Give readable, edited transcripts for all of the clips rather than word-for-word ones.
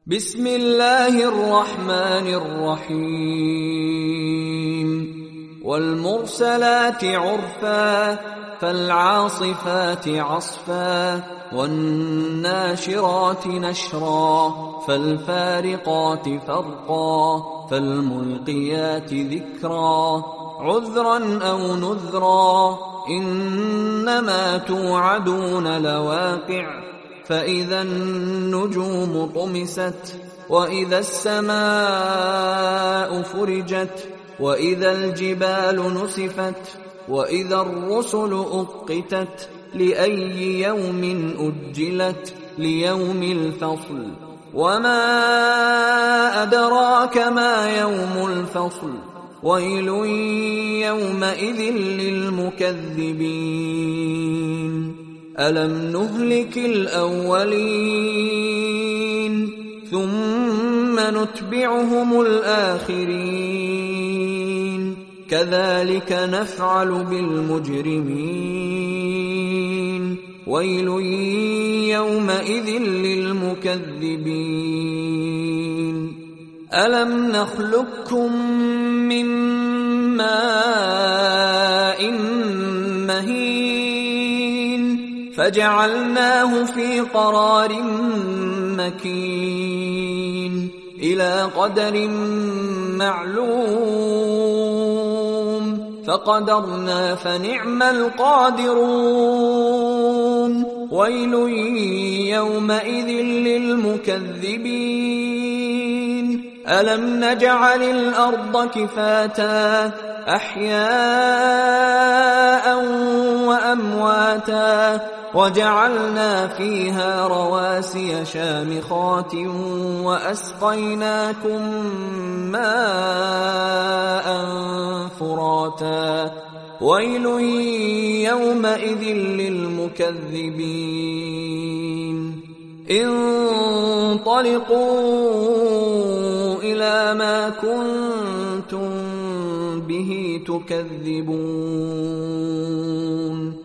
بسم الله الرحمن الرحيم والمرسلات عرفا فالعاصفات عصفا والناشرات نشرا فالفارقات فرقا فالملقيات ذكرا عذرا أو نذرا إنما توعدون لواقع فإذا النجوم طمست وإذا السماء فرجت وإذا الجبال نسفت وإذا الرسل أقتت لأي يوم أجلت ليوم الفصل وما أدراك ما يوم الفصل ويل يومئذ للمكذبين ألم نهلك الأولين ثم نتبعهم الآخرين كذلك نفعل بالمجرمين ويل يومئذ للمكذبين ألم نخلقكم من ماء مهين فجعلناه في قرار مكين إلى قدر معلوم فقدرنا فنعم القادرون ويل يومئذ للمكذبين ألم نجعل الأرض كفاتا أحياء وأمواتا وجعلنا فيها رواسي شامخات وأسقيناكم ماء فراتا ويل يومئذ للمكذبين انطلقوا إلى ما كنتم به تكذبون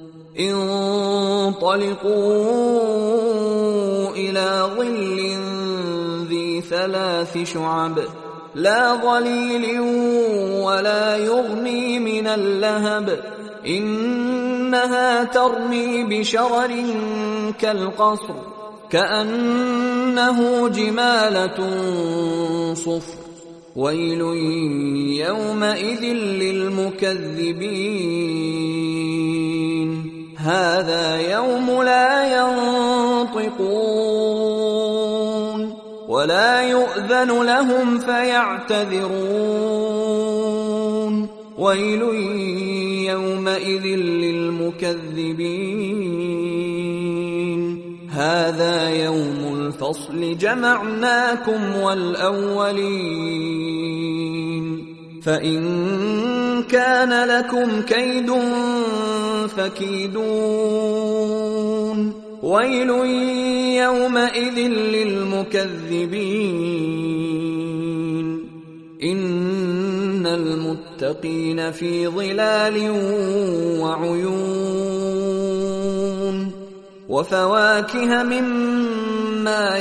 انطلقوا إلى ظل ذي 3 شعب لا ظليل ولا يغني من اللهب إنها ترمي بشرر كالقصر كأنه جمالة صفر ويل يومئذ للمكذبين هذا يوم لا ينطقون ولا يؤذن لهم فيعتذرون ويل يومئذ للمكذبين هذا يوم الفصل جمعناكم والأولين فإن كان لكم كيد فكيدون ويل يومئذ للمكذبين إن المتقين في ظلال وعيون وفواكه مما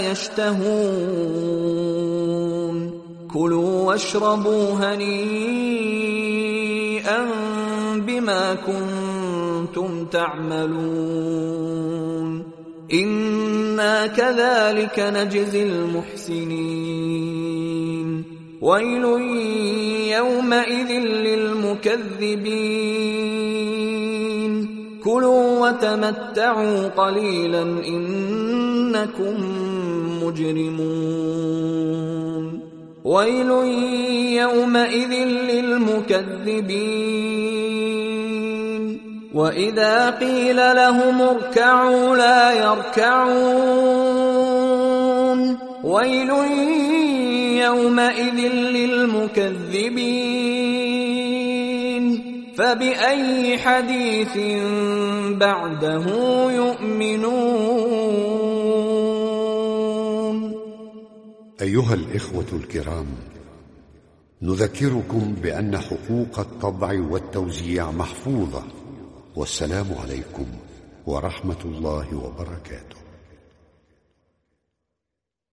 يشتهون كلوا واشربوا هنيئا بما كنتم تعملون إنا كذلك نجزي المحسنين ويل يومئذ للمكذبين كلوا وتمتعوا قليلا إنكم مجرمون ويل يومئذ للمكذبين وإذا قيل لهم اركعوا لا يركعون ويل يومئذ للمكذبين فبأي حديث بعده يؤمنون أيها الإخوة الكرام، نذكركم بأن حقوق الطبع والتوزيع محفوظة. والسلام عليكم ورحمة الله وبركاته.